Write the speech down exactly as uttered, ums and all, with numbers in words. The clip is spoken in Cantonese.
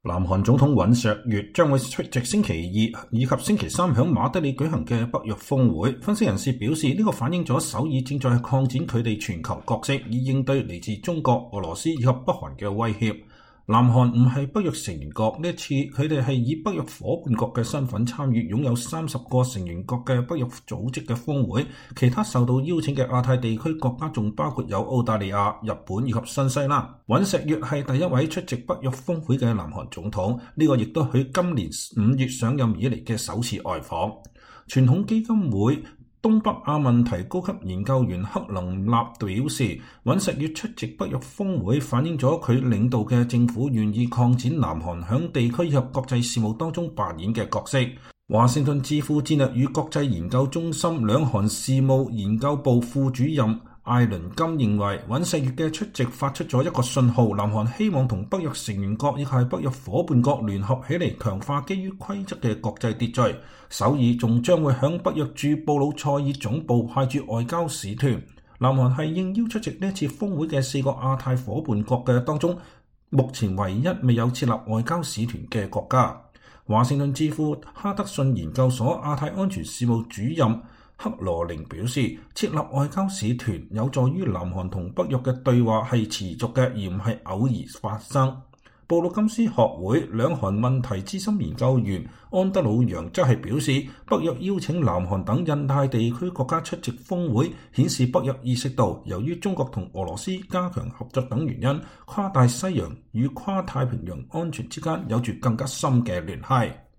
南韓總統尹錫悅將會出席星期二以及星期三響馬德里舉行嘅北約峰會。分析人士表示，呢、這個反映咗首爾正在擴展佢哋全球角色，以應對嚟自中國、俄羅斯以及北韓嘅威脅。南韓唔係北約成員國，呢一次佢哋係以北約夥伴國嘅身份參與擁有三十個成員國嘅北約組織嘅峰會。其他受到邀請嘅亞太地區國家仲包括有澳大利亞、日本以及新西蘭。尹錫悅係第一位出席北約峰會嘅南韓總統，呢、這個亦都係佢今年五月上任以嚟嘅首次外訪。傳統基金會東北亞問題高級研究員克能納表示，尹錫悅出席北約峰會反映咗佢領導嘅政府願意擴展南韓響地區以及國際事務當中扮演嘅角色。華盛頓智庫戰略與國際研究中心兩韓事務研究部副主任艾倫金認為，尹錫悅嘅出席發出咗一個信號，南韓希望同北約成員國以及北約夥伴國聯合起嚟，強化基於規則嘅國際秩序。首爾仲將會響北約駐布魯塞爾總部派駐外交使團。南韓係應邀出席呢次峰會嘅四個亞太夥伴國嘅當中，目前唯一未有設立外交使團嘅國家。華盛頓智庫哈德遜研究所亞太安全事務主任克羅寧表示，設立外交使團有助於南韓同北約嘅對話係持續嘅，而唔係偶爾發生。布魯金斯學會兩韓問題資深研究員安德魯揚則係表示，北約邀請南韓等印太地區國家出席峰會，顯示北約意識到由於中國同俄羅斯加強合作等原因，跨大西洋與跨太平洋安全之間有住更加深嘅聯繫。